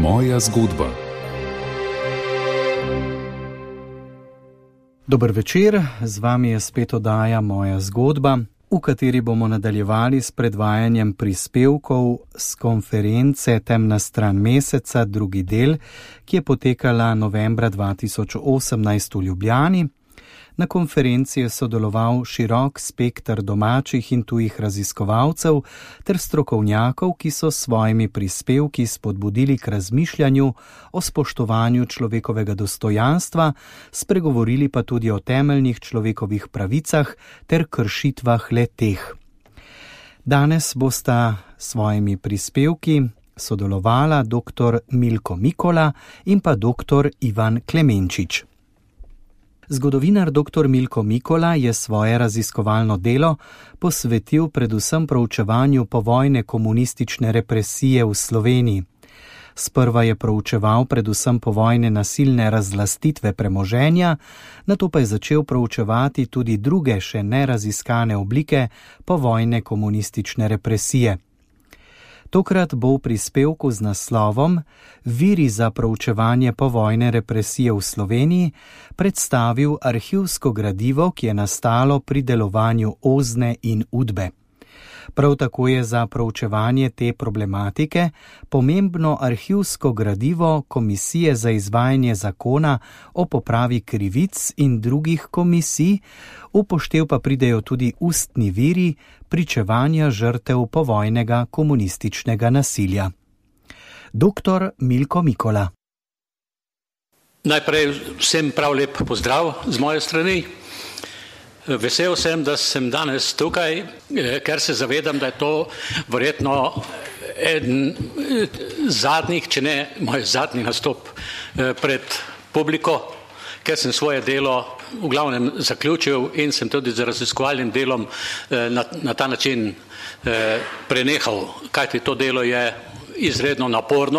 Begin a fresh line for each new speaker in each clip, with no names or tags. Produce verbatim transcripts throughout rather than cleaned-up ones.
Moja zgodba.
Dober večer, z vami je spet oddaja Moja zgodba, v kateri bomo nadaljevali s predvajanjem prispevkov z konference Temna stran meseca, drugi del, ki je potekala novembra dva tisoč osemnajst v Ljubljani. Na konferenci je sodeloval širok spekter domačih in tujih raziskovalcev ter strokovnjakov, ki so s svojimi prispevki spodbudili k razmišljanju o spoštovanju človekovega dostojanstva, spregovorili pa tudi o temeljnih človekovih pravicah ter kršitvah le-teh. Danes bosta s svojimi prispevki sodelovala doktor Milko Mikola in pa doktor Ivan Klemenčič. Zgodovinar doktor Milko Mikola je svoje raziskovalno delo posvetil predvsem proučevanju povojne komunistične represije v Sloveniji. Sprva je proučeval predvsem povojne nasilne razlastitve premoženja, nato pa je začel proučevati tudi druge še neraziskane oblike povojne komunistične represije. Tokrat bo v prispevku z naslovom Viri za proučevanje povojne represije v Sloveniji predstavil arhivsko gradivo, ki je nastalo pri delovanju Ozne in Udbe. Prav tako je za proučevanje te problematike pomembno arhivsko gradivo Komisije za izvajanje zakona o popravi krivic in drugih komisij, upoštev pa pridejo tudi ustni viri pričevanja žrtev povojnega komunističnega nasilja. Doktor Milko Mikola.
Najprej vsem prav lep pozdrav z moje strani. Vesel sem, da sem danes tukaj, ker se zavedam, da je to verjetno eden zadnjih, če ne moj zadnji nastop pred publiko, ker sem svoje delo v glavnem zaključil in sem tudi z raziskovalnim delom na, na ta način prenehal, kajti to delo je izredno naporno,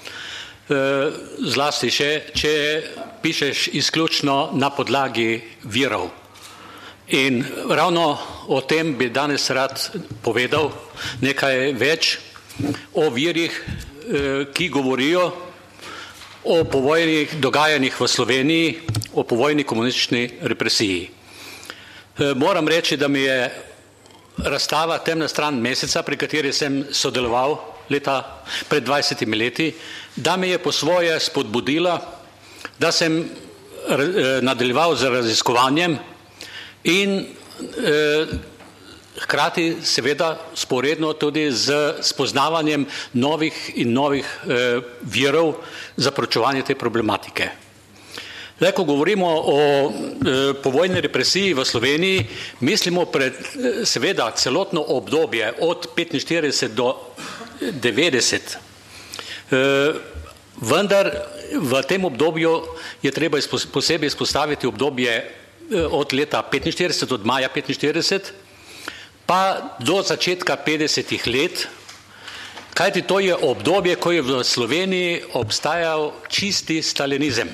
zlasti še, če pišeš izključno na podlagi virov. In ravno o tem bi danes rad povedal nekaj več o virih, ki govorijo o povojnih dogajanjih v Sloveniji, o povojni komunistični represiji. Moram reči, da mi je razstava Temna stran meseca, pri kateri sem sodeloval leta pred dvajsetimi leti, da me je po svoje spodbudila, da sem nadaljeval z raziskovanjem in eh, hkrati seveda sporedno tudi z spoznavanjem novih in novih eh, virov za proučevanje te problematike. Le, ko govorimo o eh, povojni represiji v Sloveniji, mislimo pred eh, seveda celotno obdobje od petinštirideset do devetdeset. Eh, vendar v tem obdobju je treba izpo, posebej izpostaviti obdobje od leta petinštirideset, od maja petinštirideset, pa do začetka petdesetih let, kajti to je obdobje, ko je v Sloveniji obstajal čisti stalinizem.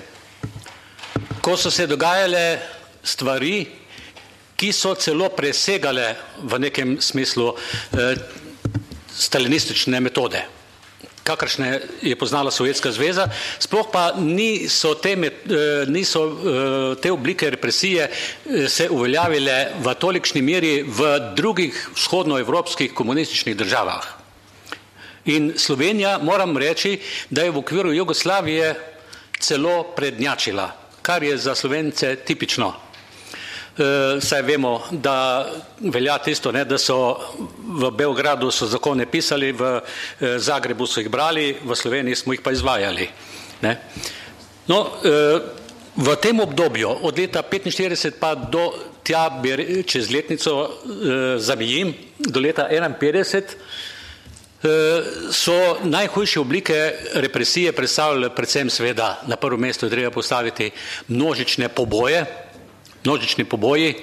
Ko so se dogajale stvari, ki so celo presegale v nekem smislu eh, stalinistične metode, kakršne je poznala Sovjetska zveza, sploh pa niso te, niso te oblike represije se uveljavile v tolikšni meri v drugih vzhodnoevropskih komunističnih državah. In Slovenija, moram reči, da je v okviru Jugoslavije celo prednjačila, kar je za Slovence tipično. Saj vemo, da velja tisto, ne, da so v Beogradu so zakone pisali, v Zagrebu so jih brali, v Sloveniji smo jih pa izvajali. Ne. No, v tem obdobju od leta petinštirideset pa do tja, čez letnico zamijim, do leta enainpetdeset, so najhujše oblike represije predstavljale predvsem seveda, na prvo mesto je treba postaviti množične poboje, množični poboji,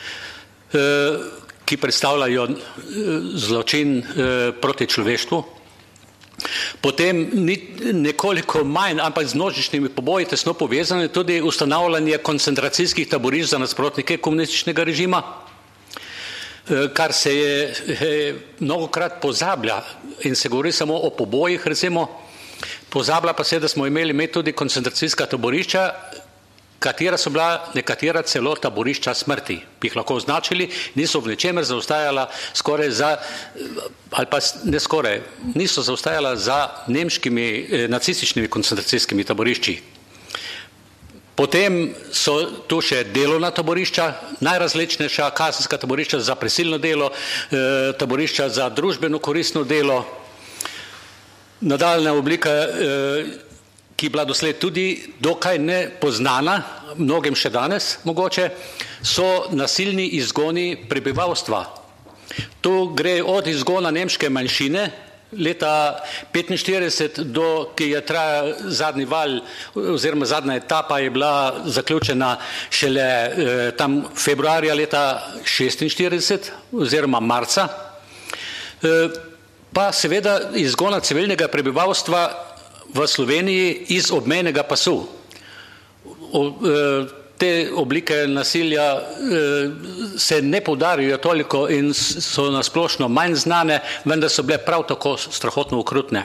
ki predstavljajo zločin proti človeštvu. Potem nekoliko manj, ampak z množičnimi poboji tesno povezane tudi ustanavljanje koncentracijskih taborišč za nasprotnike komunističnega režima, kar se je mnogokrat pozablja in se govori samo o pobojih, recimo. Pozablja pa se, da smo imeli imeti tudi koncentracijska taborišča, katera so bila nekatera celo taborišča smrti, bi jih lahko označili, niso v ničemer zaostajala skoraj za, ali pa ne skoraj, niso zaostajala za nemškimi eh, nacističnimi koncentracijskimi taborišči. Potem so tu še delovna taborišča, najrazličnejša kazenska taborišča za prisilno delo, eh, taborišča za družbeno koristno delo. Nadaljna oblika, eh, ki je bila doslej tudi dokaj nepoznana, mnogim še danes mogoče, so nasilni izgoni prebivalstva. Tu gre od izgona nemške manjšine, leta petinštirideset, do, ki je trajal zadnji val, oziroma zadnja etapa je bila zaključena šele eh, tam februarja leta šestinštirideset, oziroma marca, eh, pa seveda izgona civilnega prebivalstva v Sloveniji iz obmejnega pasu. O, eh, te oblike nasilja eh, se ne poudarijo toliko in so nasplošno manj znane, vendar so bile prav tako strahotno okrutne.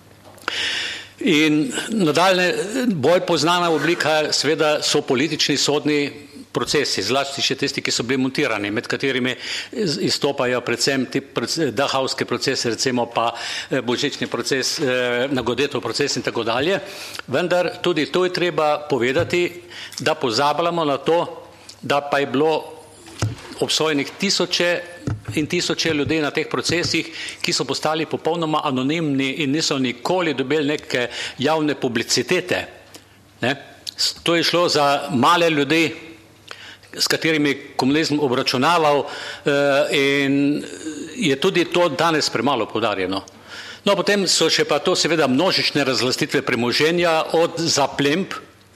In nadaljne bolj poznana oblika seveda so politični sodni procesi, zlasti še tisti, ki so bili montirani, med katerimi izstopajo predvsem ti Dachauski procesi, recimo pa božični proces, Nagodetov proces in tako dalje. Vendar tudi to je treba povedati, da pozabljamo na to, da pa je bilo obsojenih tisoče in tisoče ljudi na teh procesih, ki so postali popolnoma anonimni in niso nikoli dobili neke javne publicitete. Ne? To je šlo za male ljudi, s katerimi komunizem obračunaval in je tudi to danes premalo poudarjeno. No, potem so še pa to seveda množične razlastitve premoženja od zaplemb,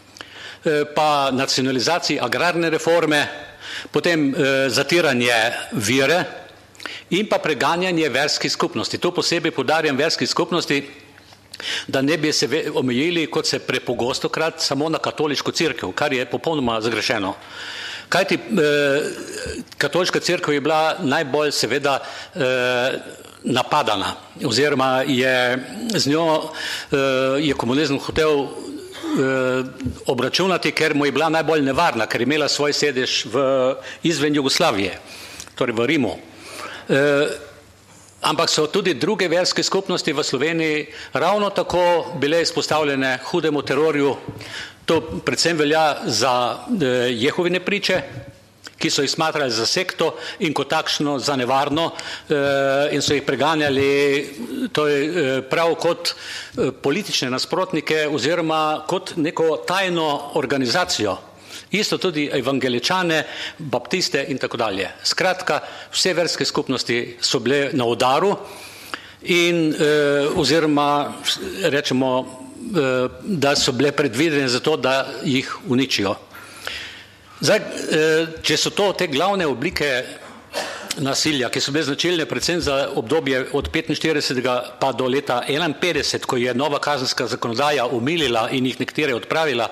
pa nacionalizaciji agrarne reforme, potem zatiranje vere in pa preganjanje verskih skupnosti. To posebej poudarjam verskih skupnosti, da ne bi se omejili, kot se prepogostokrat, samo na katoliško cerkev, kar je popolnoma zagrešeno. Kajti eh, katoliška cerkev je bila najbolj seveda eh, napadana, oziroma je z njo eh, je komunizem hotel eh, obračunati, ker mu je bila najbolj nevarna, ker je imela svoj sedež v, izven Jugoslavije, torej v Rimu. Eh, ampak so tudi druge verske skupnosti v Sloveniji ravno tako bile izpostavljene hudemu terorju. To predvsem velja za eh, Jehovine priče, ki so jih smatrali za sekto in kot takšno za nevarno eh, in so jih preganjali to je, eh, prav kot eh, politične nasprotnike oziroma kot neko tajno organizacijo. Isto tudi evangeličane, baptiste in tako dalje. Skratka, vse verske skupnosti so bile na udaru in eh, oziroma rečemo, da so bile predvidene za to, da jih uničijo. Zdaj, če so to te glavne oblike nasilja, ki so bile značilne predvsem za obdobje od petinštiridesetega pa do leta enainpetdeset, ko je nova kazenska zakonodaja umilila in jih nekatere odpravila,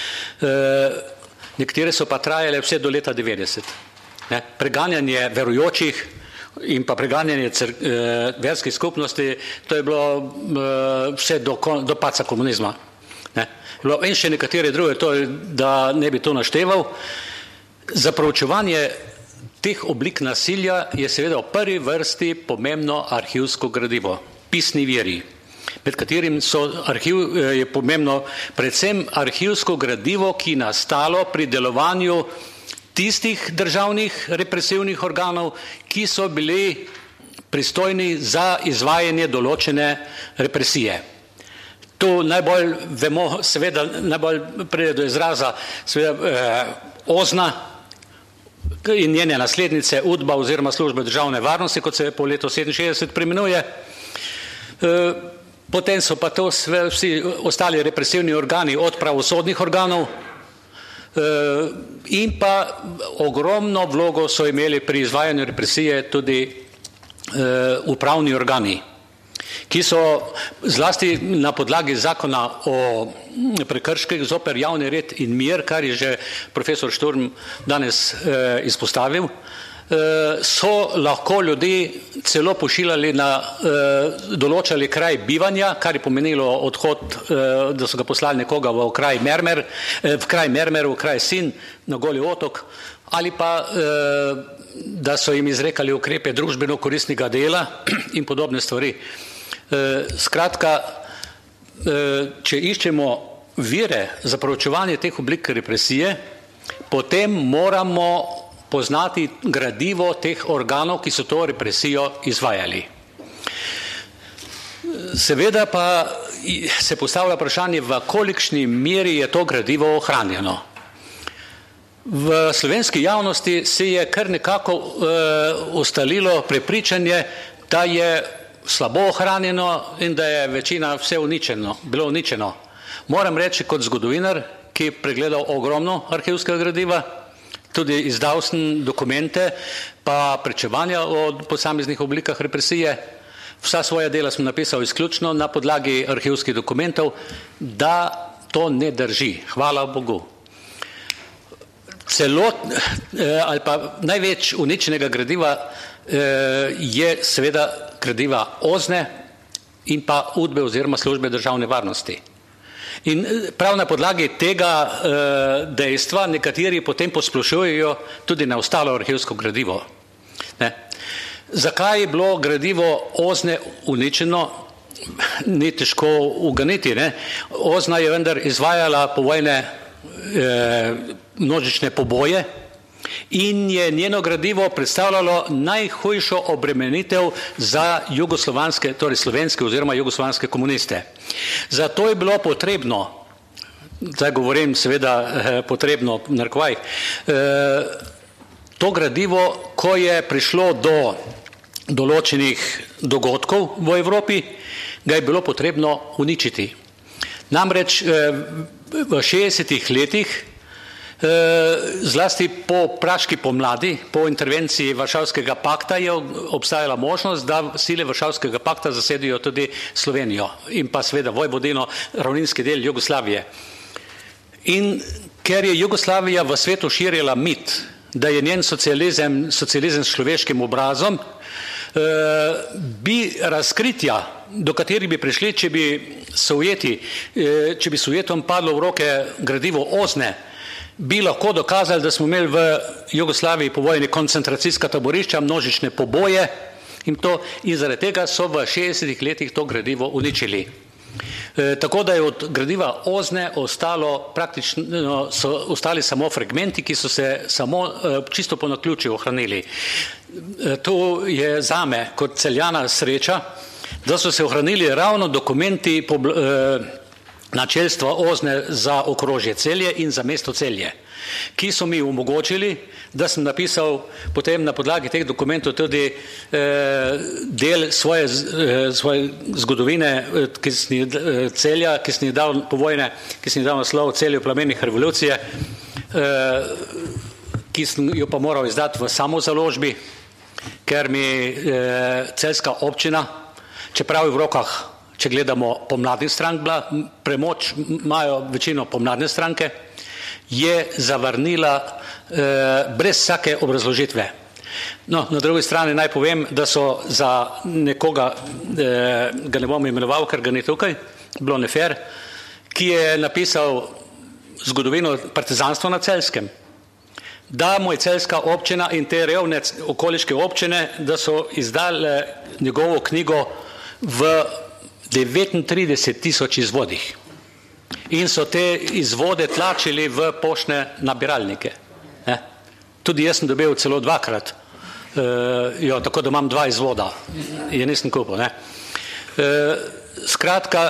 nekatere so pa trajale vse do leta devetdeset. Preganjanje verujočih in pa preganjanje eh, verskih skupnosti, to je bilo eh, vse do, do paca komunizma. Ne? In še nekatere druge, to je, da ne bi to našteval. Za proučevanje teh oblik nasilja je seveda v prvi vrsti pomembno arhivsko gradivo, pisni viri, med katerim so arhiv, je pomembno predvsem arhivsko gradivo, ki nastalo pri delovanju tistih državnih represivnih organov, ki so bili pristojni za izvajanje določene represije. Tu najbolj vemo, seveda najbolj pride do izraza seveda eh, Ozna in njene naslednice Udba oziroma službe državne varnosti, kot se po letu sedeminšestdeset preimenuje. Eh, potem so pa to sve, vsi ostali represivni organi od pravosodnih organov, in pa ogromno vlogo so imeli pri izvajanju represije tudi upravni organi, ki so zlasti na podlagi zakona o prekrških zoper javni red in mir, kar je že profesor Šturm danes izpostavil, so lahko ljudi celo pošiljali na določali kraj bivanja, kar je pomenilo odhod, da so ga poslali nekoga v kraj Mermer, v kraj Mermer, v kraj Sin, na Goli otok, ali pa da so jim izrekali ukrepe družbeno koristnega dela in podobne stvari. Skratka, če iščemo vire za proučevanje teh oblik represije, potem moramo poznati gradivo teh organov, ki so to represijo izvajali. Seveda pa se postavlja vprašanje, v kolikšni meri je to gradivo ohranjeno. V slovenski javnosti se je kar nekako e, ustalilo prepričanje, da je slabo ohranjeno in da je večina vse uničeno, bilo uničeno. Moram reči kot zgodovinar, ki je pregledal ogromno arhivskega gradiva, tudi izdal sem dokumente, pa pričevanja o posameznih oblikah represije. Vsa svoja dela sem napisal izključno na podlagi arhivskih dokumentov, da to ne drži. Hvala Bogu. Celot, ali pa največ uničenega gradiva je seveda gradiva OZNE in pa UDBE oziroma službe državne varnosti. In prav na podlagi tega dejstva nekateri potem posplošujejo tudi na ostalo arhivsko gradivo. Ne. Zakaj je bilo gradivo OZNE uničeno, ni težko uganiti. Ne. OZNA je vendar izvajala povojne množične poboje in je njeno gradivo predstavljalo najhujšo obremenitev za jugoslovanske, torej slovenske oziroma jugoslovanske komuniste. Zato je bilo potrebno, zdaj govorim seveda potrebno v narekovajih, to gradivo, ko je prišlo do določenih dogodkov v Evropi, ga je bilo potrebno uničiti. Namreč v šestdesetih letih, zlasti po praški pomladi, po intervenciji Varšavskega pakta je obstajala možnost, da sile Varšavskega pakta zasedijo tudi Slovenijo in pa seveda Vojvodino, ravninski del Jugoslavije. In ker je Jugoslavija v svetu širila mit, da je njen socializem, socializem s človeškim obrazom, bi razkritja, do katerih bi prišli, če bi Sovjeti, če bi Sovjetom padlo v roke gradivo OZNE, bi lahko dokazali, da smo imeli v Jugoslaviji po vojni koncentracijska taborišča, množične poboje in to, in zaradi tega so v šestdesetih letih to gradivo uničili. E, tako da je od gradiva OZNE ostalo praktično, so ostali samo fragmenti, ki so se samo e, čisto po naključju ohranili. E, to je zame kot Celjana sreča, da so se ohranili ravno dokumenti po, e, načelstva OZNE za okrožje Celje in za mesto Celje, ki so mi omogočili, da sem napisal potem na podlagi teh dokumentov tudi eh, del svoje, eh, svoje zgodovine eh, ki sem, eh, Celja, ki sem jih dal povojne, ki sem jih dal naslov Celje v plamenih revolucije, eh, ki sem jo pa moral izdati v samozaložbi, ker mi eh, celjska občina, čeprav je v rokah, če gledamo pomladnih strank bila, premoč imajo večino pomladne stranke, je zavrnila eh, brez vsake obrazložitve. No, na drugi strani naj povem, da so za nekoga, eh, ga ne bom imenoval, ker ga ni tukaj, Blonefer, ki je napisal zgodovino partizanstva na Celjskem, da mu je celjska občina in te revne okoliške občine, da so izdali njegovo knjigo v devetintrideset tisoč izvodih in so te izvode tlačili v poštne nabiralnike. Ne? Tudi jaz sem dobil celo dvakrat, e, jo, tako da imam dva izvoda, je nisem kupil. Ne? E, skratka,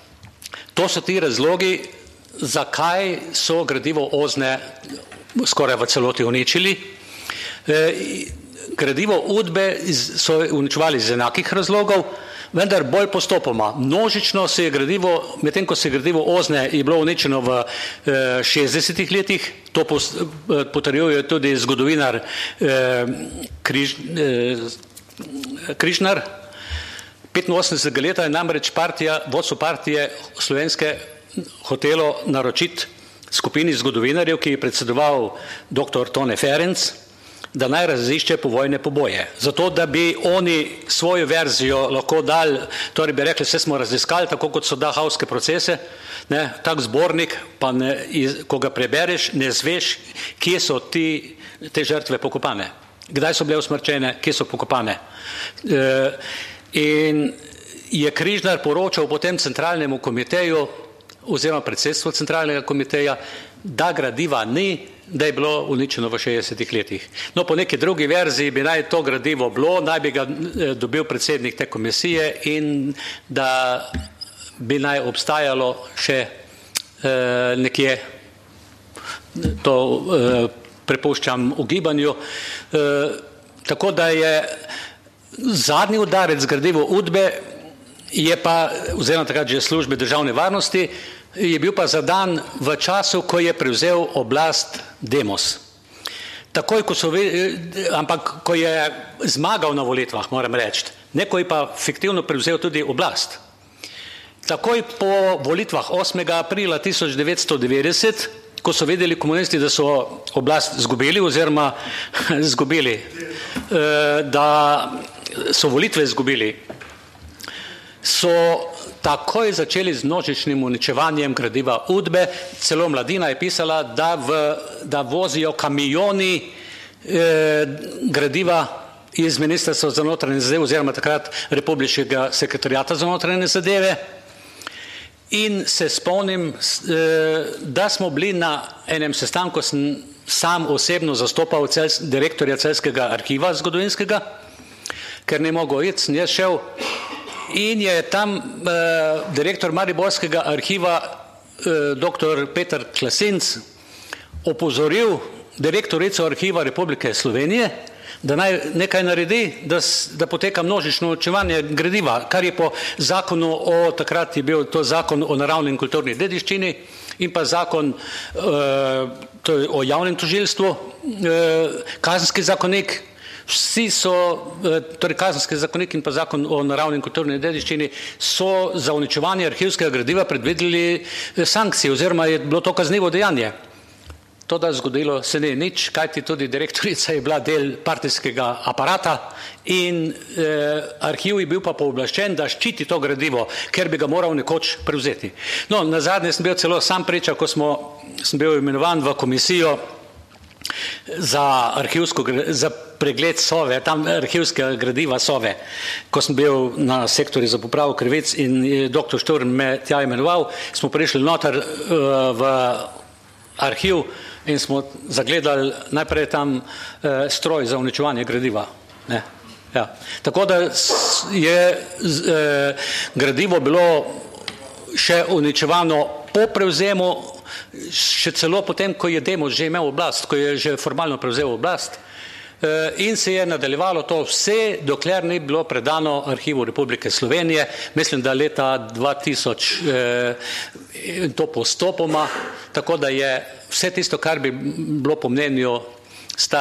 to so ti razlogi, zakaj so gradivo OZNE skoraj v celoti uničili. E, gradivo UDBE so uničevali iz enakih razlogov, vendar bolj postopoma. Množično se je gradivo, medtem ko se je gradivo OZNE je bilo uničeno v šestdesetih letih, to potrjuje tudi zgodovinar Križ, Križnar. petinosemdesetega leta je namreč partija, vodstvo partije slovenske hotelo naročiti skupini zgodovinarjev, ki je predsedoval doktor Tone Ferenc, da naj razišče povojne poboje. Zato, da bi oni svojo verzijo lahko dali, torej bi rekli, vse smo raziskali, tako kot so Dachauske procese, ne, tak zbornik, pa ne, ko ga prebereš, ne zveš, kje so ti, te žrtve pokopane. Kdaj so bile usmrčene, kje so pokopane. E, in je Križnar poročal potem centralnemu komiteju, oziroma predsedstvo centralnega komiteja, da gradiva ni, da je bilo uničeno v šestdesetih letih. No, po neki drugi verziji bi naj to gradivo bilo, naj bi ga dobil predsednik te komisije in da bi naj obstajalo še eh, nekje, to eh, prepuščam ugibanju, eh, tako da je zadnji udarec gradivo Udbe je pa, oziroma takrat že službe državne varnosti, je bil pa zadan v času, ko je prevzel oblast Demos. Takoj, ko so, ampak ko je zmagal na volitvah, moram reči, neko je pa fiktivno prevzel tudi oblast. Takoj po volitvah osmega aprila tisoč devetsto devetdeset, ko so vedeli komunisti, da so oblast zgubili, oziroma zgubili, da so volitve zgubili, so takoj začeli z množičnim uničevanjem gradiva Udbe. Celo Mladina je pisala, da, v, da vozijo kamioni eh, gradiva iz Ministrstva za notranje zadeve oziroma takrat Republiškega sekretarijata za notranje zadeve. In se spomnim, eh, da smo bili na enem sestanku, sem sam osebno zastopal cel, direktorja Celjskega arhiva zgodovinskega, ker ne mogel iti, sem jaz šel. In je tam eh, direktor Mariborskega arhiva, eh, doktor Peter Klasinc, opozoril direktorico arhiva Republike Slovenije, da naj nekaj naredi, da, da poteka množično uničevanje gradiva, kar je po zakonu o, takrat je bil to zakon o naravni in kulturni dediščini in pa zakon eh, to je o javnem tožilstvu, eh, kazenski zakonik. Vsi so, torej kazenski zakonik in pa zakon o naravni in kulturni dediščini so za uničevanje arhivskega gradiva predvideli sankcije oziroma je bilo to kaznivo dejanje. To, da zgodilo se ni nič, kajti tudi direktorica je bila del partijskega aparata in eh, arhiv je bil pa pooblaščen, da ščiti to gradivo, ker bi ga moral nekoč prevzeti. No, nazadnje sem bil celo sam priča, ko smo, sem bil imenovan v komisijo za arhivsko, za pregled Sove, tam arhivskega gradiva Sove, ko sem bil na sektorju za popravo krivic in doktor Šturm me tja imenoval, smo prišli noter uh, v arhiv in smo zagledali najprej tam uh, stroj za uničevanje gradiva. Ne? Ja. Tako da je uh, gradivo bilo še uničevano po prevzemu, še celo potem, ko je Demos že imel oblast, ko je že formalno prevzel oblast in se je nadaljevalo to vse, dokler ni bilo predano Arhivu Republike Slovenije, mislim, da leta dva tisoč in to postopoma, tako da je vse tisto, kar bi bilo po mnenju, sta,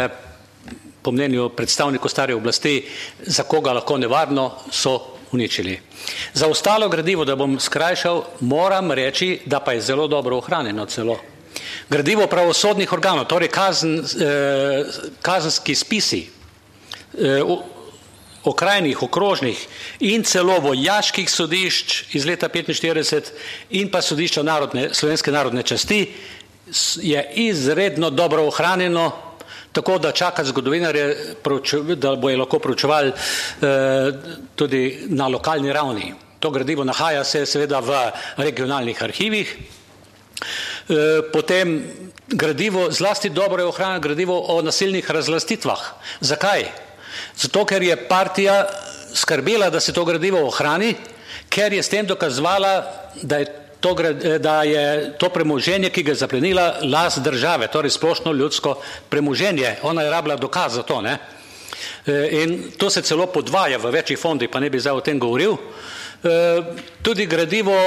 po mnenju predstavnikov stare oblasti, za koga lahko nevarno, so uničili. Za ostalo gradivo, da bom skrajšal, moram reči, da pa je zelo dobro ohranjeno celo. Gradivo pravosodnih organov, torej kazen, eh, kazenski spisi, eh, okrajnih, okrožnih in celo vojaških sodišč iz leta petinštirideset in pa sodišča narodne, slovenske narodne časti je izredno dobro ohranjeno, tako da čaka zgodovinarje, da bojo lahko proučevali eh, tudi na lokalni ravni. To gradivo nahaja se seveda v regionalnih arhivih. Eh, potem gradivo, zlasti dobro je ohranjeno gradivo o nasilnih razlastitvah. Zakaj? Zato, ker je partija skrbela, da se to gradivo ohrani, ker je s tem dokazovala, da je To, da je to premoženje, ki ga je zaplenila, last države, torej splošno ljudsko premoženje. Ona je rabila dokaz za to. Ne? In to se celo podvaja v večjih fondih, pa ne bi zdaj o tem govoril. Tudi gradivo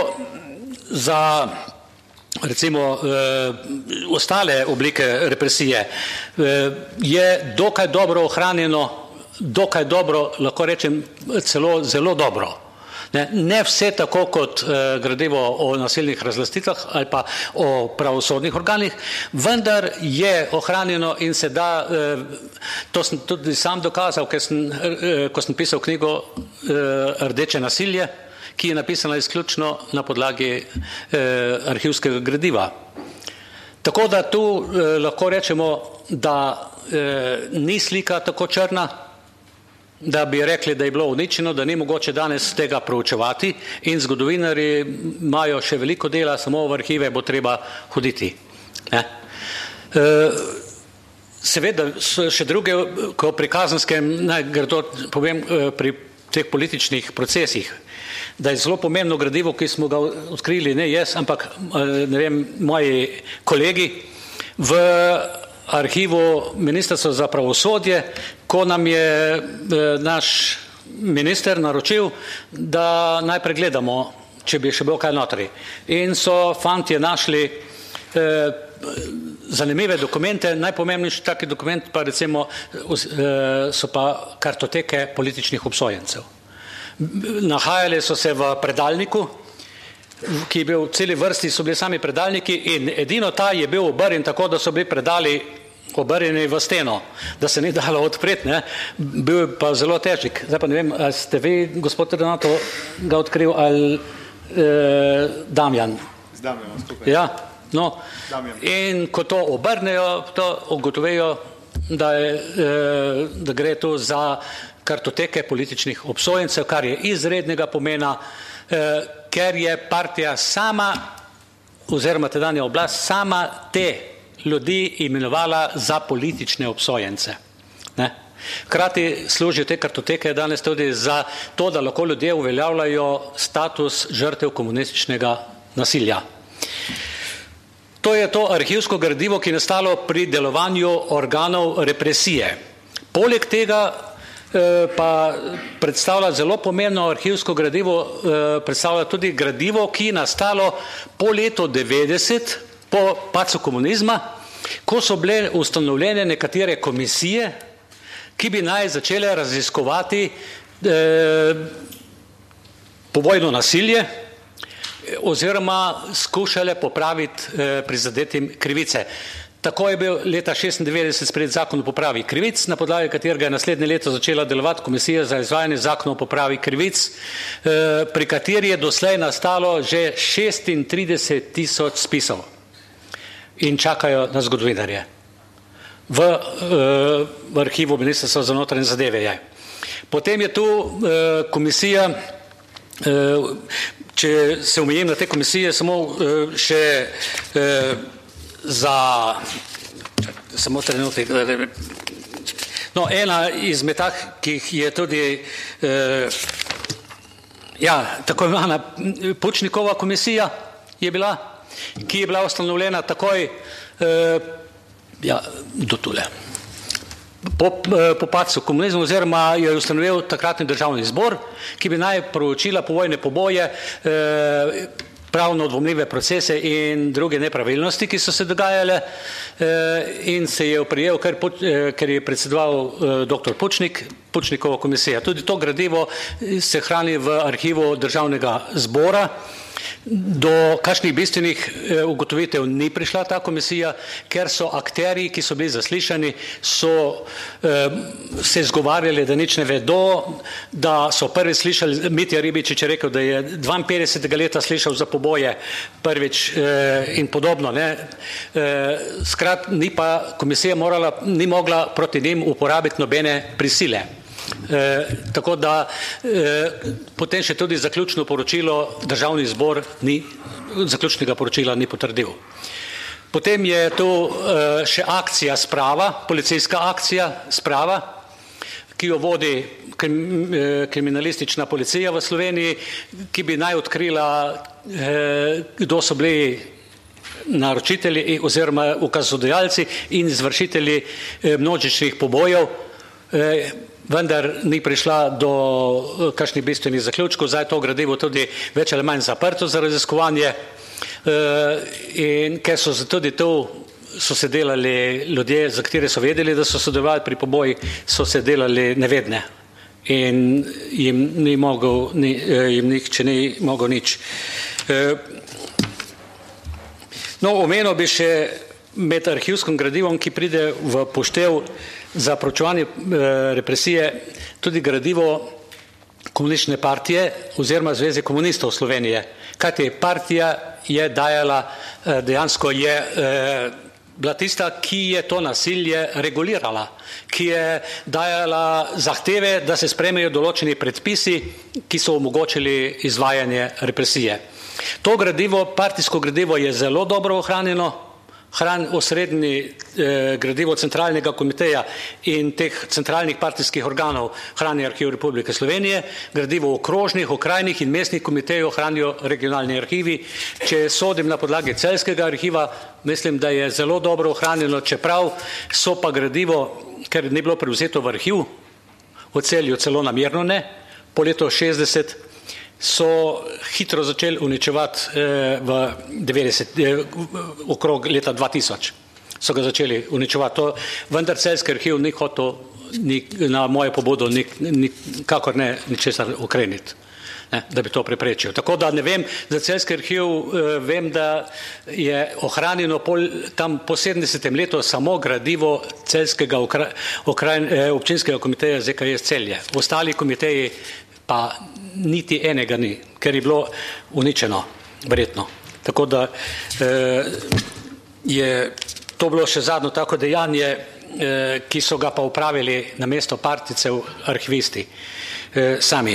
za recimo ostale oblike represije je dokaj dobro ohranjeno, dokaj dobro, lahko rečem celo zelo dobro. Ne, ne vse tako kot eh, gradivo o nasilnih razlastitvah ali pa o pravosodnih organih, vendar je ohranjeno in se da, eh, to sem tudi sam dokazal, ker sem, eh, ko sem pisal knjigo eh, Rdeče nasilje, ki je napisana izključno na podlagi eh, arhivskega gradiva. Tako da tu eh, lahko rečemo, da eh, ni slika tako črna, da bi rekli, da je bilo uničeno, da ni mogoče danes tega proučevati in zgodovinarji imajo še veliko dela, samo v arhive bo treba hoditi. Ne? E, seveda so še druge, ko pri kazenskem, naj grdo povem, pri teh političnih procesih, da je zelo pomembno gradivo, ki smo ga odkrili, ne jaz, ampak ne vem, moji kolegi v arhivu Ministrstva za pravosodje, ko nam je e, naš minister naročil, da naj pregledamo, če bi še bilo kaj notri. In so fantje našli e, zanimive dokumente, najpomembnejši taki dokument pa recimo e, so pa kartoteke političnih obsojencev. Nahajali so se v predalniku, ki je bil v celi vrsti, so bili sami predalniki in edino ta je bil obrnjen tako, da so bili predali obrnjeni v steno, da se ni dalo odpreti, ne. Bil pa zelo težek. Zdaj pa ne vem, ali ste vi, gospod Renato, ga odkril ali eh, Damjan?
Z Damjanom skupaj.
Ja, no.
Damjan.
In ko to obrnejo, to ugotovijo, da, je, eh, da gre tu za kartoteke političnih obsojencev, kar je izrednega pomena, eh, ker je partija sama, oziroma tedanja oblast, sama te ljudi imenovala za politične obsojence. Ne? Hkrati služijo te kartoteke danes tudi za to, da lahko ljudje uveljavljajo status žrtev komunističnega nasilja. To je to arhivsko gradivo, ki je nastalo pri delovanju organov represije. Poleg tega pa predstavlja zelo pomembno arhivsko gradivo, predstavlja tudi gradivo, ki je nastalo po letu devetdeset, po padcu komunizma, ko so bile ustanovljene nekatere komisije, ki bi naj začele raziskovati eh, povojno nasilje oziroma skušale popraviti eh, prizadetim krivice. Tako je bil leta šestindevetdeset sprejet zakon o popravi krivic, na podlagi katerega je naslednje leto začela delovati komisija za izvajanje zakona o popravi krivic, pri kateri je doslej nastalo že šestintrideset tisoč spisov in čakajo na zgodovinarje. V, v arhivu Ministrstva za notranje zadeve je. Potem je tu komisija, če se omejim na te komisije, samo še za samo trenutek. No, ena izmed tak, ki je tudi eh, ja, tako imena Pučnikova komisija je bila, ki je bila ustanovljena takoj eh, ja, do tule. Po, po padcu komunizma oziroma je ustanovil takratni državni zbor, ki bi naj proučila povojne poboje, eh, pravno dvomljive procese in druge nepravilnosti, ki so se dogajale in se je oprijel, ker, ker je predsedoval doktor Pučnik, Pučnikova komisija. Tudi to gradivo se hrani v arhivu državnega zbora. Do kakšnih bistvenih ugotovitev ni prišla ta komisija, ker so akterji, ki so bili zaslišani, so eh, se zgovarjali, da nič ne vedo, da so prvi slišali, Mitja Ribičič je rekel, da je dvainpetdesetega leta slišal za poboje prvič eh, in podobno. Ne. Eh, skrat, ni pa komisija morala, ni mogla proti njim uporabiti nobene prisile. E, tako da e, potem še tudi zaključno poročilo državni zbor ni, zaključnega poročila ni potrdil. Potem je tu e, še akcija sprava, policijska akcija sprava, ki jo vodi krim, e, kriminalistična policija v Sloveniji, ki bi naj odkrila, e, kdo so bili naročitelji oziroma ukazodajalci in izvršitelji e, množičnih pobojev, e, vendar ni prišla do kakšnih bistvenih zaključkov, zdaj to gradivo tudi več ali manj zaprto za raziskovanje in ker so tudi tu so se delali ljudje, za katere so vedeli, da so sodelovali pri pobojih, so se delali nevedne in jim ni mogel, ni, jim nihče ni mogel nič. No, omenil bi še med arhivskim gradivom, ki pride v poštev za proučevanje represije, tudi gradivo komunistične partije oziroma Zveze komunistov Slovenije. Kajti partija je dajala, dejansko je bila tista, ki je to nasilje regulirala, ki je dajala zahteve, da se sprejmejo določeni predpisi, ki so omogočili izvajanje represije. To gradivo, partijsko gradivo je zelo dobro ohranjeno, hran osrednji eh, gradivo centralnega komiteja in teh centralnih partijskih organov hrani Arhiv Republike Slovenije, gradivo okrožnih, okrajnih in mestnih komitejev hranijo regionalni arhivi. Če sodim na podlagi celjskega arhiva, mislim, da je zelo dobro ohranjeno, čeprav so pa gradivo, ker ni bilo prevzeto v arhiv, v Celju celo namerno ne, po letu šestdeset so hitro začeli uničevati eh, v devetdeset, eh, okrog leta dva tisoč so ga začeli uničevati. To, vendar celjski arhiv ni hotel ni, na moje pobudo nikakor ne ničesar ukreniti, ne, da bi to preprečil. Tako da ne vem, za celjski arhiv eh, vem, da je ohranjeno pol, tam po sedemdesetem letu samo gradivo celjskega okra, okraj, eh, občinskega komiteja Z K S Celje. Ostali komiteji pa niti enega ni, ker je bilo uničeno, verjetno. Tako da eh, je to bilo še zadnjo tako dejanje, eh, ki so ga pa upravili na mesto particev arhivisti eh, sami.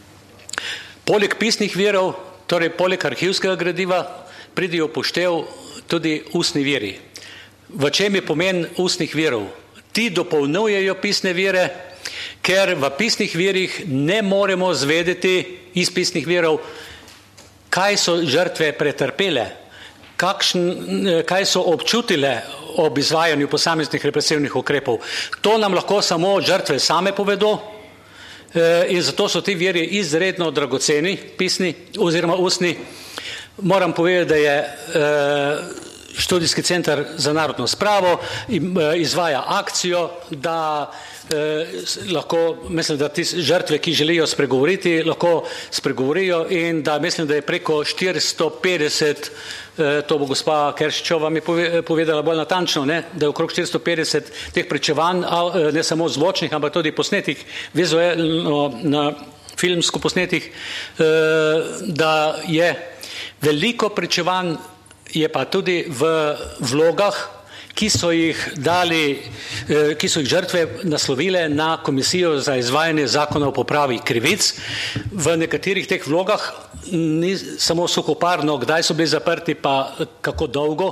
Poleg pisnih virov, torej poleg arhivskega gradiva, pridijo poštev tudi ustni viri. V čem je pomen ustnih virov? Ti dopolnjujejo pisne vire, ker v pisnih virih ne moremo zvedeti iz pisnih virov, kaj so žrtve pretrpele, kakšen, kaj so občutile ob izvajanju posameznih represivnih ukrepov. To nam lahko samo žrtve same povedo in zato so ti viri izredno dragoceni, pisni oziroma ustni. Moram povedati, da je Študijski center za narodno spravo izvaja akcijo, da eh, lahko, mislim, da ti žrtve, ki želijo spregovoriti, lahko spregovorijo in da mislim, da je preko štiristo petdeset, eh, to bo gospa Keršičova mi povedala bolj natančno, ne, da je okrog štiristo petdeset teh pričevanj, ne samo zvočnih, ampak tudi posnetih, vizualno na filmsko posnetih, eh, da je veliko pričevanj, je pa tudi v vlogah, ki so jih dali, ki so jih žrtve naslovile na Komisijo za izvajanje zakona o popravi krivic. V nekaterih teh vlogah ni samo suhoparno, kdaj so bili zaprti, pa kako dolgo,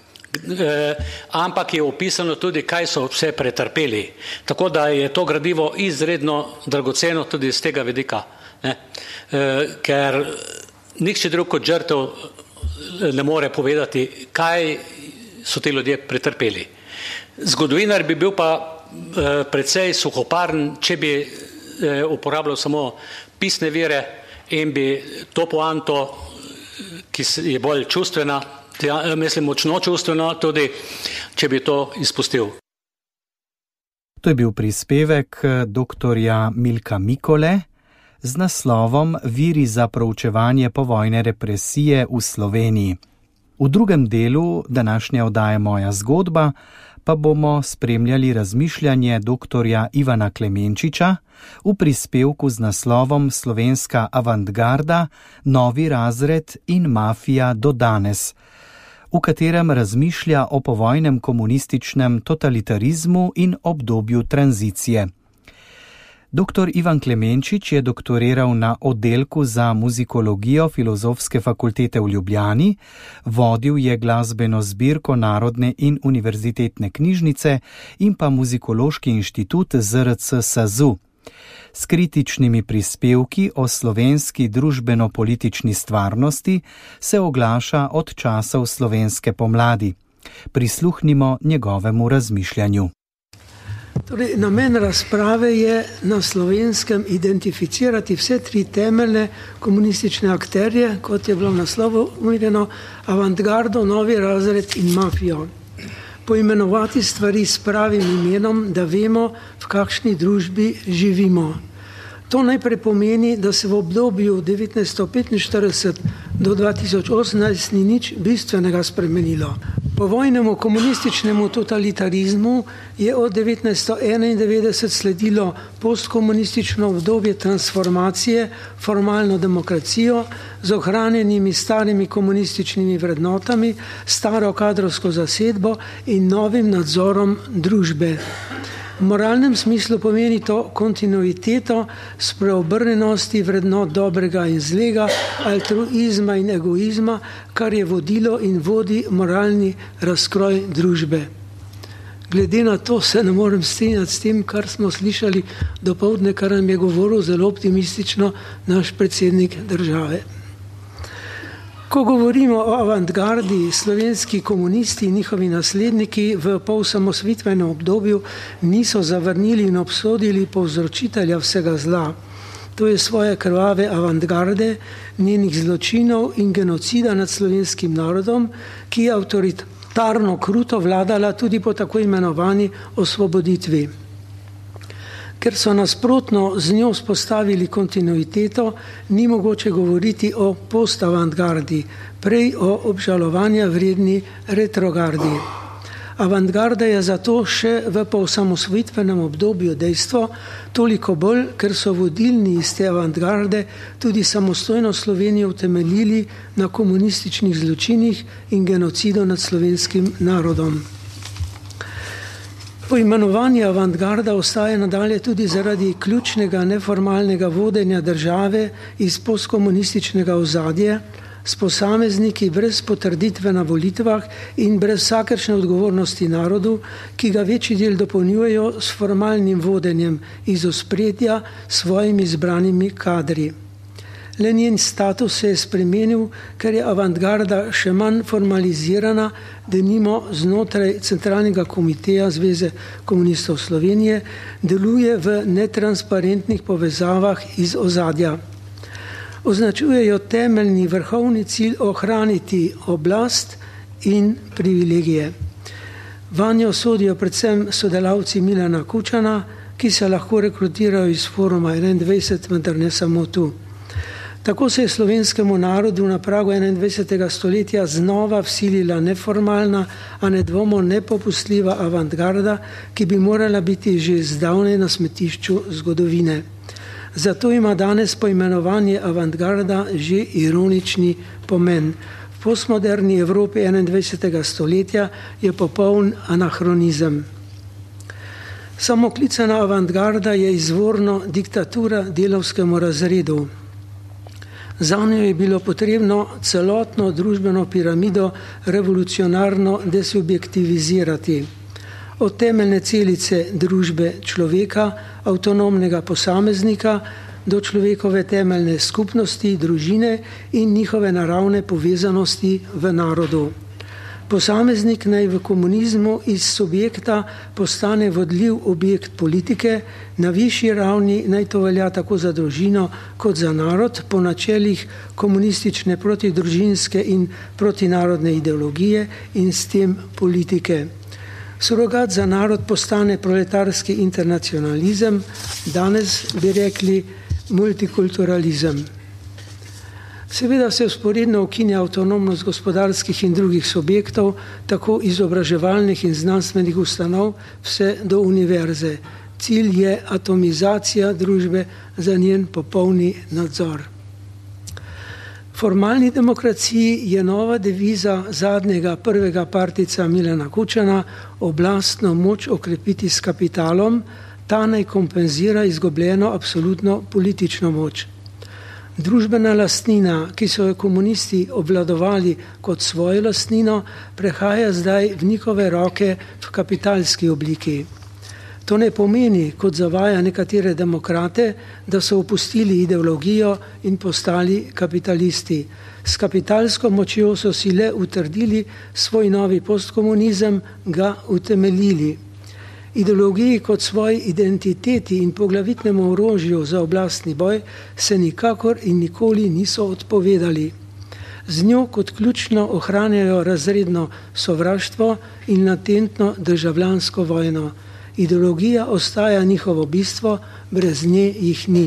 ampak je opisano tudi, kaj so vse pretrpeli. Tako da je to gradivo izredno dragoceno tudi z tega vidika, ne? Ker nihče drug kot žrtev ne more povedati, kaj so ti ljudje pretrpeli. Zgodovinar bi bil pa eh, precej suhoparn, če bi eh, uporabljal samo pisne vire in bi to poanto, ki je bolj čustvena, tja, mislim močno čustvena tudi, če bi to izpustil.
To je bil prispevek doktorja Milka Mikole z naslovom Viri za proučevanje povojne represije v Sloveniji. V drugem delu današnje oddaje Moja zgodba pa bomo spremljali razmišljanje doktorja Ivana Klemenčiča v prispevku z naslovom Slovenska avantgarda, novi razred in mafija do danes, v katerem razmišlja o povojnem komunističnem totalitarizmu in obdobju tranzicije. Doktor Ivan Klemenčič je doktoriral na oddelku za muzikologijo Filozofske fakultete v Ljubljani, vodil je glasbeno zbirko Narodne in univerzitetne knjižnice in pa Muzikološki inštitut Z R C SAZU. S kritičnimi prispevki o slovenski družbeno-politični stvarnosti se oglaša od časov slovenske pomladi. Prisluhnimo njegovemu razmišljanju.
Torej, namen razprave je na Slovenskem identificirati vse tri temeljne komunistične akterje, kot je bilo v naslovu umirjeno, avantgardo, novi razred in mafijo. Poimenovati stvari s pravim imenom, da vemo, v kakšni družbi živimo. To najprej pomeni, da se v obdobju devetnajststo petinštirideset do dva tisoč osemnajst ni nič bistvenega spremenilo. Po vojnemu komunističnemu totalitarizmu je od devetnajststo enaindevetdeset sledilo postkomunistično obdobje transformacije, formalno demokracijo z ohranjenimi starimi komunističnimi vrednotami, staro kadrovsko zasedbo in novim nadzorom družbe. V moralnem smislu pomeni to kontinuiteto spreobrnenosti vrednot dobrega in zlega, altruizma in egoizma, kar je vodilo in vodi moralni razkroj družbe. Glede na to se ne morem strinjati s tem, kar smo slišali dopoldne, kar nam je govoril zelo optimistično naš predsednik države. Ko govorimo o avantgardi, slovenski komunisti in njihovi nasledniki v polosamosvojitvenem obdobju niso zavrnili in obsodili povzročitelja vsega zla. To je svoje krvave avantgarde, njenih zločinov in genocida nad slovenskim narodom, ki je avtoritarno kruto vladala tudi po tako imenovani osvoboditvi. Ker so nasprotno z njo spostavili kontinuiteto, ni mogoče govoriti o postavantgardi, prej o obžalovanja vredni retrogardi. Avantgarda je zato še v poosamosvojitvenem obdobju dejstvo, toliko bolj, ker so vodilni iz te avantgarde tudi samostojno Slovenijo utemeljili na komunističnih zločinih in genocidu nad slovenskim narodom. Poimenovanje avantgarda ostaja nadalje tudi zaradi ključnega neformalnega vodenja države iz postkomunističnega ozadja s posamezniki brez potrditve na volitvah in brez vsakršne odgovornosti narodu, ki ga večji del dopolnjujejo s formalnim vodenjem iz ospredja svojimi izbranimi kadri. Le njen status se je spremenil, ker je avantgarda še manj formalizirana, denimo znotraj Centralnega komiteja Zveze komunistov Slovenije, deluje v netransparentnih povezavah iz ozadja. Označujejo temeljni vrhovni cilj ohraniti oblast in privilegije. Vanjo sodijo predvsem sodelavci Milana Kučana, ki se lahko rekrutirajo iz Foruma enaindvajset, vendar ne samo tu. Tako se je slovenskemu narodu na pragu enaindvajsetega stoletja znova vsilila neformalna, a nedvomno nepopustljiva avantgarda, ki bi morala biti že zdavnaj na smetišču zgodovine. Zato ima danes poimenovanje avantgarda že ironični pomen. V postmoderni Evropi enaindvajsetega stoletja je popoln anahronizem. Samoklicana avantgarda je izvorno diktatura delavskemu razredu. Zanjo je bilo potrebno celotno družbeno piramido revolucionarno desubjektivizirati. Od temeljne celice družbe človeka, avtonomnega posameznika, do človekove temeljne skupnosti, družine in njihove naravne povezanosti v narodu. Posameznik naj v komunizmu iz subjekta postane vodljiv objekt politike, na višji ravni naj to velja tako za družino kot za narod po načelih komunistične protidružinske in protinarodne ideologije in s tem politike. Surogat za narod postane proletarski internacionalizem, danes bi rekli multikulturalizem. Seveda se vzporedno ukinja avtonomnost gospodarskih in drugih subjektov, tako izobraževalnih in znanstvenih ustanov, vse do univerze. Cilj je atomizacija družbe za njen popolni nadzor. V formalni demokraciji je nova deviza zadnjega prvega partijca Milana Kučana oblastno moč okrepiti s kapitalom, ta naj kompenzira izgubljeno absolutno politično moč. Družbena lastnina, ki so jo komunisti obvladovali kot svojo lastnino, prehaja zdaj v njihove roke v kapitalski obliki. To ne pomeni, kot zavaja nekatere demokrate, da so opustili ideologijo in postali kapitalisti. S kapitalsko močjo so si le utrdili svoj novi postkomunizem, ga utemeljili. Ideologiji kot svoji identiteti in poglavitnemu orožju za oblastni boj se nikakor in nikoli niso odpovedali. Z njo kot ključno ohranjajo razredno sovraštvo in latentno državljansko vojno. Ideologija ostaja njihovo bistvo, brez nje jih ni.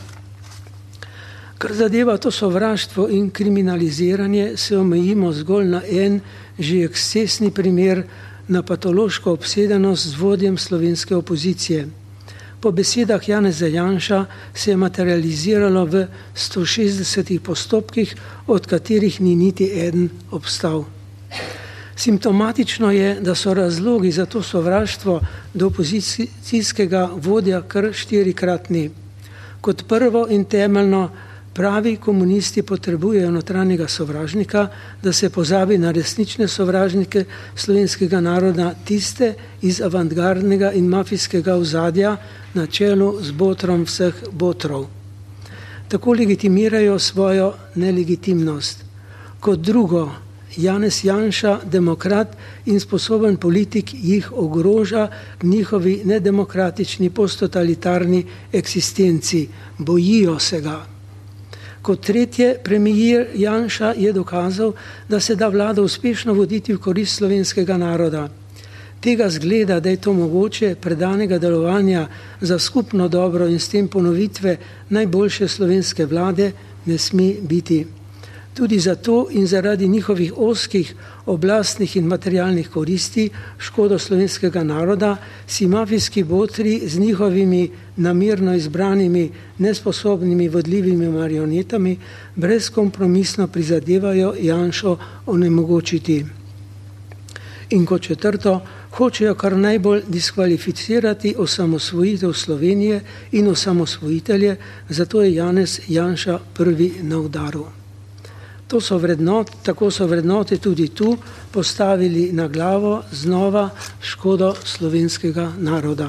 Kar zadeva to sovraštvo in kriminaliziranje, se omejimo zgolj na en že ekscesni primer, na patološko obsedenost z vodjem slovenske opozicije. Po besedah Janeza Janša se je materializiralo v sto šestdesetih postopkih, od katerih ni niti eden obstal. Simptomatično je, da so razlogi za to sovraštvo do opozicijskega vodja kar štirikratni. Kot prvo in temeljno, pravi komunisti potrebujejo notranjega sovražnika, da se pozabi na resnične sovražnike slovenskega naroda, tiste iz avantgardnega in mafijskega ozadja na čelu z botrom vseh botrov. Tako legitimirajo svojo nelegitimnost. Kot drugo, Janez Janša, demokrat in sposoben politik, jih ogroža njihovi nedemokratični posttotalitarni eksistenci. Bojijo se ga. Kot tretje, premijer Janša je dokazal, da se da vlado uspešno voditi v korist slovenskega naroda. Tega zgleda, da je to mogoče, predanega delovanja za skupno dobro in s tem ponovitve najboljše slovenske vlade, ne sme biti. Tudi zato in zaradi njihovih ozkih oblastnih in materialnih koristi škodo slovenskega naroda si mafijski botri z njihovimi namerno izbranimi, nesposobnimi, vodljivimi marionetami brezkompromisno prizadevajo Janšo onemogočiti. In kot četrto, hočejo kar najbolj diskvalificirati osamosvojitev Slovenije in osamosvojitelje, zato je Janez Janša prvi na udaru. To so vrednote, tako so vrednote tudi tu postavili na glavo znova škodo slovenskega naroda.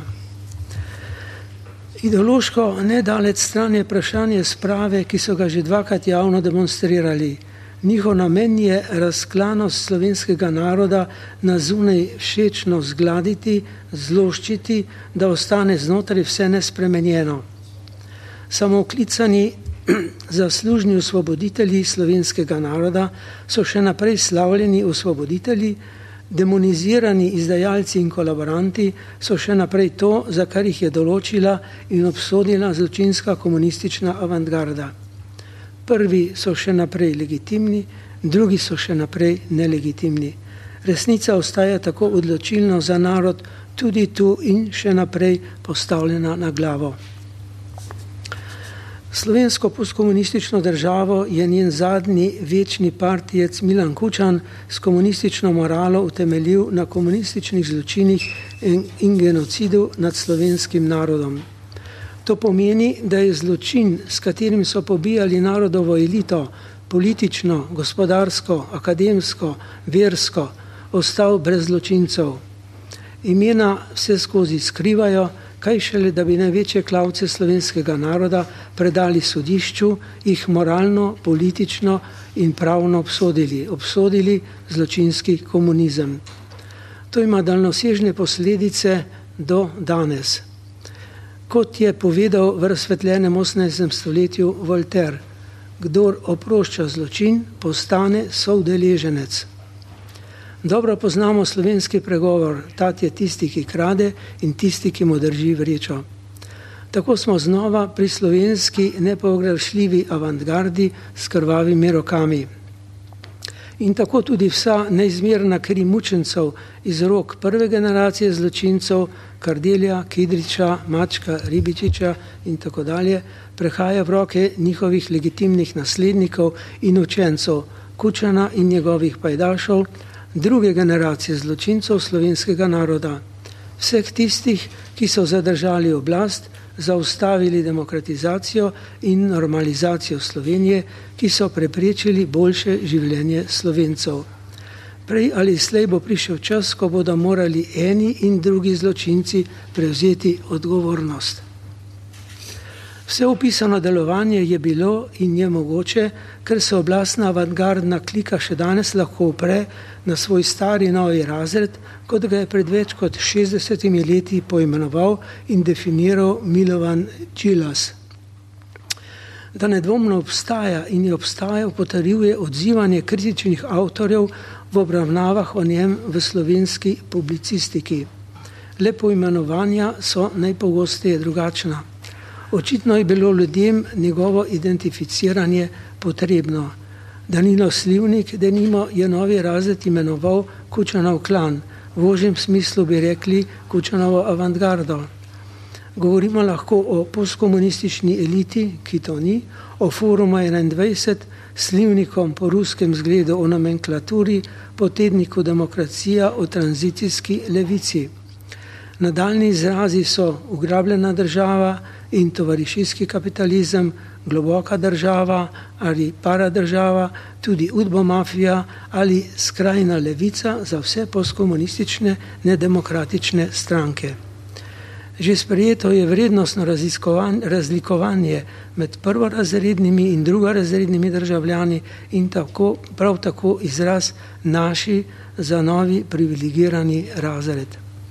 Ideološko nedaleč stran je vprašanje sprave, ki so ga že dvakrat javno demonstrirali. Njihov namen je razklanost slovenskega naroda na zunaj všečno zgladiti, zloščiti, da ostane znotraj vse nespremenjeno. Samooklicani zaslužni osvoboditelji slovenskega naroda so še naprej slavljeni osvoboditelji, demonizirani izdajalci in kolaboranti so še naprej to, za kar jih je določila in obsodila zločinska komunistična avantgarda. Prvi so še naprej legitimni, drugi so še naprej nelegitimni. Resnica ostaja tako odločilno za narod tudi tu in še naprej postavljena na glavo. Slovensko postkomunistično državo je njen zadnji večni partijec Milan Kučan s komunistično moralo utemeljil na komunističnih zločinih in, in genocidu nad slovenskim narodom. To pomeni, da je zločin, s katerim so pobijali narodovo elito, politično, gospodarsko, akademsko, versko, ostal brez zločincev. Imena vse skozi skrivajo, kaj šele, da bi največje klavce slovenskega naroda predali sodišču, jih moralno, politično in pravno obsodili, obsodili zločinski komunizem. To ima daljnosežne posledice do danes. Kot je povedal v razsvetljenem osemnajstem stoletju Voltaire, kdor oprošča zločin, postane soudeleženec. Dobro poznamo slovenski pregovor, tat je tisti, ki krade in tisti, ki mu drži vrečo. Tako smo znova pri slovenski nepogrešljivi avantgardi s krvavimi rokami. In tako tudi vsa neizmerna kri mučencev iz rok prve generacije zločincev, Kardelja, Kidriča, Mačka, Ribičiča in tako dalje, prehaja v roke njihovih legitimnih naslednikov in učencev, Kučana in njegovih pajdašov, druge generacije zločincev slovenskega naroda. Vseh tistih, ki so zadržali oblast, zaustavili demokratizacijo in normalizacijo Slovenije, ki so preprečili boljše življenje Slovencev. Prej ali slej bo prišel čas, ko bodo morali eni in drugi zločinci prevzeti odgovornost. Vse opisano delovanje je bilo in je mogoče, ker se oblastna avantgardna klika še danes lahko upre na svoj stari novi razred, kot ga je pred več kot šestdesetimi leti poimenoval in definiral Milovan Džilas. Da nedvomno obstaja in je obstajal, potrjuje odzivanje kritičnih avtorjev v obravnavah o njem v slovenski publicistiki. le poimenovanja so najpogosteje drugačna. Očitno je bilo ljudem njegovo identificiranje potrebno. Danilo Slivnik, denimo, je novi razred imenoval Kučanov klan, v ožjem smislu bi rekli Kučanovo avantgardo. Govorimo lahko o postkomunistični eliti, ki to ni, o forumu enaindvajset, Slivnikom po ruskem zgledu o nomenklaturi, po tedniku Demokracija o tranzicijski levici. Nadaljni izrazi so ugrabljena država in tovarišijski kapitalizem, globoka država ali paradržava, tudi udbomafija ali skrajna levica za vse postkomunistične nedemokratične stranke. Že sprejeto je vrednostno razlikovanje med prvorazrednimi in drugorazrednimi državljani in tako, prav tako izraz naši za novi privilegirani razred.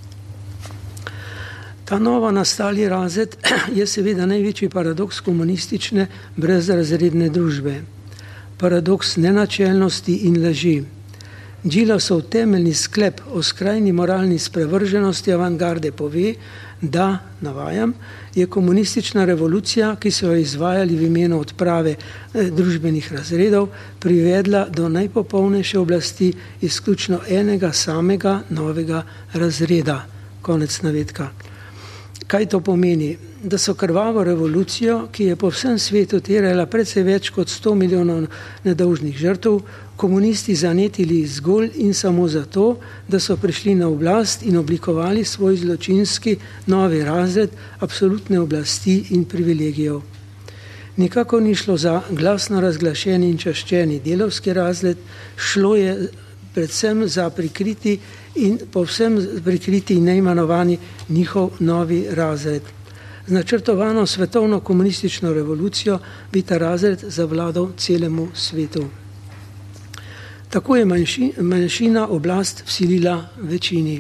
Ta novo nastali razred je seveda največji paradoks komunistične brezrazredne družbe. Paradoks nenačelnosti in laži. Džilasov temeljni sklep o skrajni moralni sprevrženosti avantgarde pove, da, navajam, je komunistična revolucija, ki so jo izvajali v imenu odprave eh, družbenih razredov, privedla do najpopolnejše oblasti izključno enega samega novega razreda. Konec navedka. Kaj to pomeni? Da so krvavo revolucijo, ki je po vsem svetu terjala precej več kot sto milijonov nedolžnih žrtev, komunisti zanetili zgolj in samo zato, da so prišli na oblast in oblikovali svoj zločinski novi razred absolutne oblasti in privilegijev. Nikako ni šlo za glasno razglašeni in čaščeni delavski razred, šlo je predvsem za prikriti in povsem prikriti in neimenovani njihov novi razred. Z načrtovano svetovno komunistično revolucijo bi ta razred zavladal celemu svetu. Tako je manjši, manjšina oblast vsilila večini.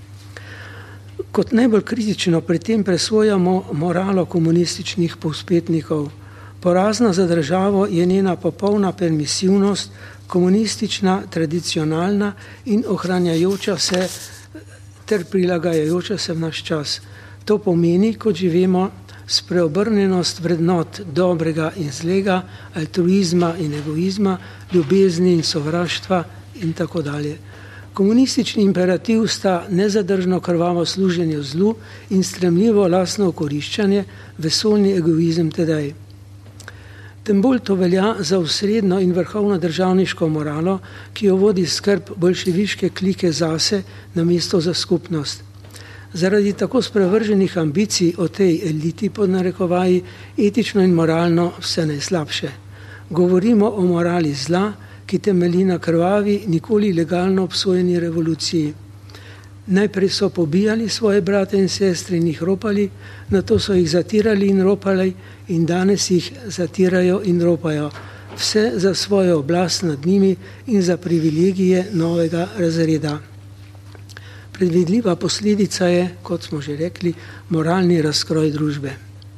Kot najbolj kritično pri tem presojamo moralo komunističnih povzpetnikov. Porazna za državo je njena popolna permisivnost, komunistična, tradicionalna in ohranjajoča se ter prilagajajoča se v naš čas. To pomeni, kot že vemo, spreobrnjenost vrednot dobrega in zlega, altruizma in egoizma, ljubezni in sovraštva in tako dalje. Komunistični imperativ sta nezadržno krvavo služenje zlu in stremljivo lastno okoriščanje, vesoljni egoizem tedaj. Tem bolj to velja za osrednjo in vrhovno državniško moralo, ki jo vodi skrb boljševiške klike zase namesto za skupnost. Zaradi tako sprevrženih ambicij o tej eliti pod narekovaji etično in moralno vse najslabše. Govorimo o morali zla, ki temelji na krvavi, nikoli legalno obsojeni revoluciji. Najprej so pobijali svoje brate in sestre in jih ropali, nato so jih zatirali in ropali in danes jih zatirajo in ropajo. Vse za svojo oblast nad njimi in za privilegije novega razreda. Predvidljiva posledica je, kot smo že rekli, moralni razkroj družbe.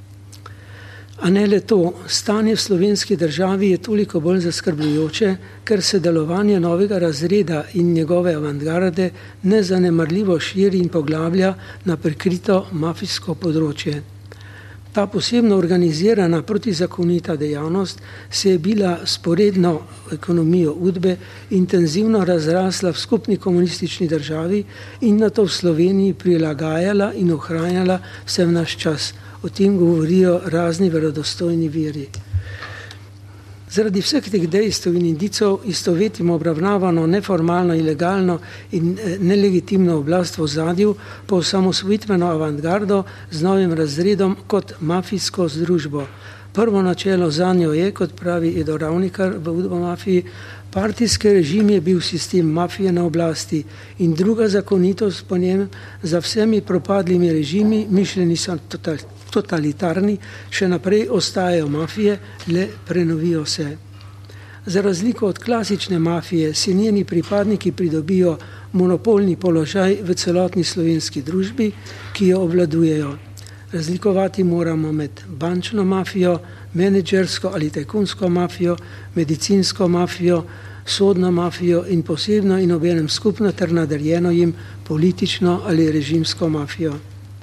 A ne le to, stanje v slovenski državi je toliko bolj zaskrbljujoče, ker se delovanje novega razreda in njegove avantgarde nezanemarljivo širi in poglablja na prikrito mafijsko področje. Ta posebno organizirana protizakonita dejavnost se je bila sporedno ekonomijo udbe intenzivno razrasla v skupni komunistični državi in nato v Sloveniji prilagajala in ohranjala vse v naš čas. O tem govorijo razni verodostojni viri. Zaradi vseh teh dejstev in indicov istovetimo obravnavano neformalno, ilegalno in nelegitimno oblast v ozadju po osamosvojitveno avantgardo z novim razredom kot mafijsko združbo. Prvo načelo zanjo je, kot pravi Edo Ravnikar v udbomafiji, partijski režim je bil sistem mafije na oblasti in druga zakonitost po njem za vsemi propadlimi režimi, mišljeni so totalitarni, še naprej ostajajo mafije, le prenovijo se. Za razliko od klasične mafije si njeni pripadniki pridobijo monopolni položaj v celotni slovenski družbi, ki jo obvladujejo. Razlikovati moramo med bančno mafijo, menedžersko ali tajkunsko mafijo, medicinsko mafijo, sodno mafijo in posebno in obenem skupno ter nadarjeno jim politično ali režimsko mafijo.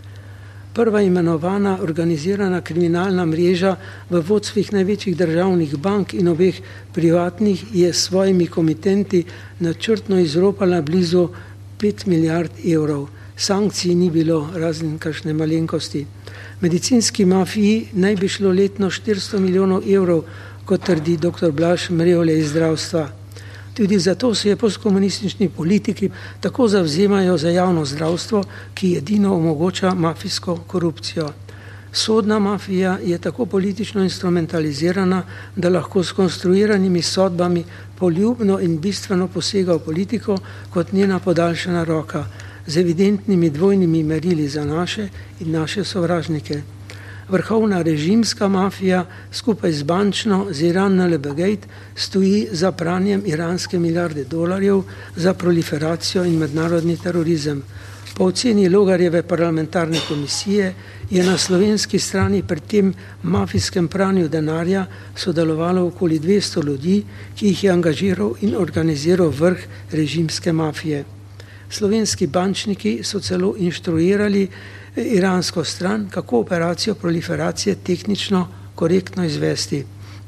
Prva imenovana organizirana kriminalna mreža v vodstvih največjih državnih bank in obeh privatnih je s svojimi komitenti načrtno izropala blizu pet milijard evrov. Sankcij ni bilo, razen kakšne malenkosti. Medicinski mafiji naj bi šlo letno štiristo milijonov evrov, kot trdi doktor Blaž Mrevle iz zdravstva. Tudi zato se je postkomunistični politiki tako zavzemajo za javno zdravstvo, ki edino omogoča mafijsko korupcijo. Sodna mafija je tako politično instrumentalizirana, da lahko s konstruiranimi sodbami poljubno in bistveno posega v politiko kot njena podaljšana roka, z evidentnimi dvojnimi merili za naše in naše sovražnike. Vrhovna režimska mafija skupaj z bančno z Iran N L B Gate stoji za pranjem iranske milijarde dolarjev za proliferacijo in mednarodni terorizem. Po oceni Logarjeve parlamentarne komisije je na slovenski strani pri tem mafijskem pranju denarja sodelovalo okoli dvesto ljudi, ki jih je angažiral in organiziral vrh režimske mafije. Slovenski bančniki so celo inštruirali iransko stran, kako operacijo proliferacije tehnično korektno izvesti.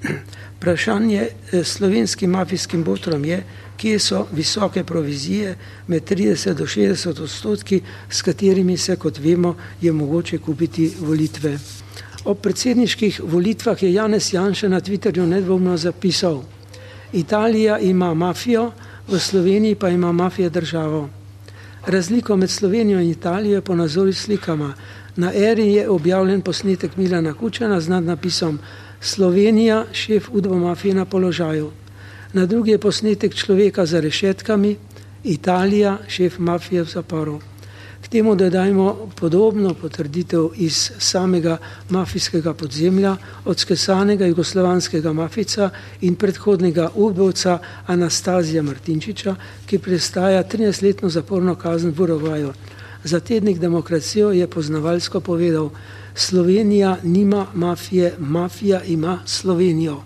Vprašanje slovenskim mafijskim botrom je, kje so visoke provizije med trideset do šestdeset odstotki, s katerimi se, kot vemo, je mogoče kupiti volitve. Ob predsedniških volitvah je Janez Janša na Twitterju nedvomno zapisal: Italija ima mafijo, v Sloveniji pa ima mafija državo. Razliko med Slovenijo in Italijo je ponazoril slikama. Na Eri je objavljen posnetek Milana Kučana z nadnapisom Slovenija, šef Udbo mafije na položaju. Na drugi je posnetek človeka za rešetkami, Italija, šef mafije v zaporu. K temu dodajmo podobno potrditev iz samega mafijskega podzemlja, od skesanega jugoslovanskega mafica in predhodnega ubivca Anastazija Martinčiča, ki prestaja trinajstletno zaporno kazen v Urugvaju. Za tednik Demokracijo je poznavalsko povedal: Slovenija nima mafije, mafija ima Slovenijo.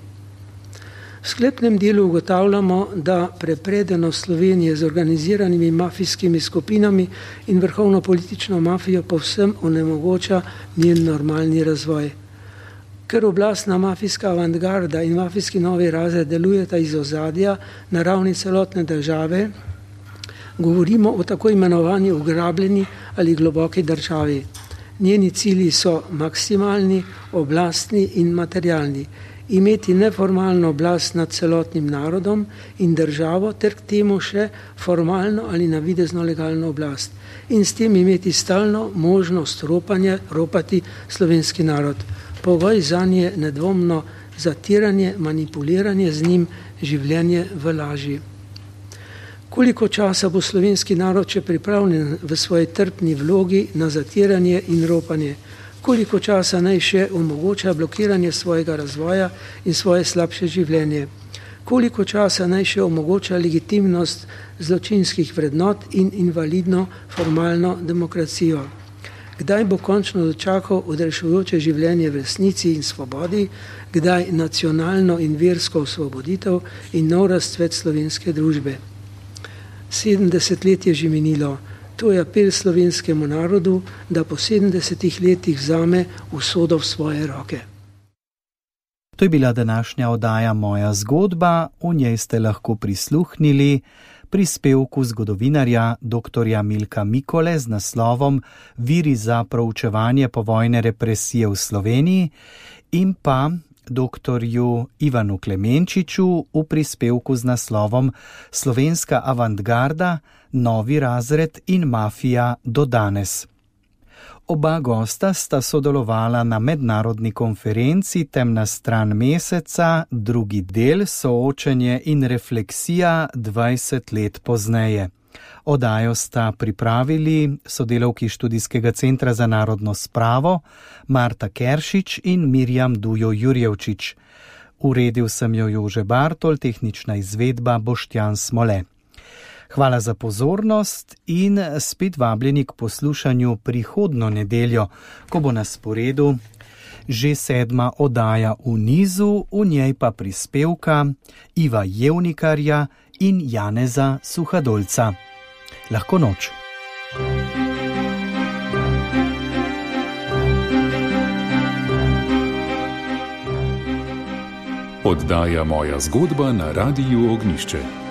V sklepnem delu ugotavljamo, da prepredenost Slovenije z organiziranimi mafijskimi skupinami in vrhovno politično mafijo povsem onemogoča njen normalni razvoj. Ker oblastna mafijska avantgarda in mafijski novi razred delujeta iz ozadja na ravni celotne države, govorimo o tako imenovani ugrabljeni ali globoki državi. Njeni cilji so maksimalni, oblastni in materialni. Imeti neformalno oblast nad celotnim narodom in državo ter k temu še formalno ali navidezno legalno oblast in s tem imeti stalno možnost ropanja, ropati slovenski narod. Pogoj zanje je nedvomno zatiranje, manipuliranje z njim, življenje v laži. Koliko časa bo slovenski narod še pripravljen v svoji trpni vlogi na zatiranje in ropanje? Koliko časa naj še omogoča blokiranje svojega razvoja in svoje slabše življenje? Koliko časa naj še omogoča legitimnost zločinskih vrednot in invalidno formalno demokracijo? Kdaj bo končno dočakal odrešujoče življenje v resnici in svobodi, kdaj nacionalno in versko osvoboditev in nov razcvet slovenske družbe? sedemdeset let je že minilo. To je apel slovenskemu narodu, da po sedemdesetih letih vzame usodo v svoje roke.
To je bila današnja oddaja Moja zgodba, v njej ste lahko prisluhnili prispevku zgodovinarja doktorja Milka Mikole z naslovom Viri za proučevanje povojne represije v Sloveniji in pa doktorju Ivanu Klemenčiču v prispevku z naslovom Slovenska avantgarda, novi razred in mafija do danes. Oba gosta sta sodelovala na mednarodni konferenci Temna stran meseca, drugi del Soočenje in refleksija dvajset let pozneje. Oddajo sta pripravili sodelavki Študijskega centra za narodno spravo Marta Keršič in Mirjam Dujo Jurjevčič. Uredil sem jo Jože Bartol, tehnična izvedba Boštjan Smole. Hvala za pozornost in spet vabljeni k poslušanju prihodno nedeljo, ko bo na sporedu že sedma oddaja v nizu, v njej pa prispevka Iva Jevnikarja in Janeza Suhadolca. Lahko noč.
Oddaja Moja zgodba na Radiu Ognjišče.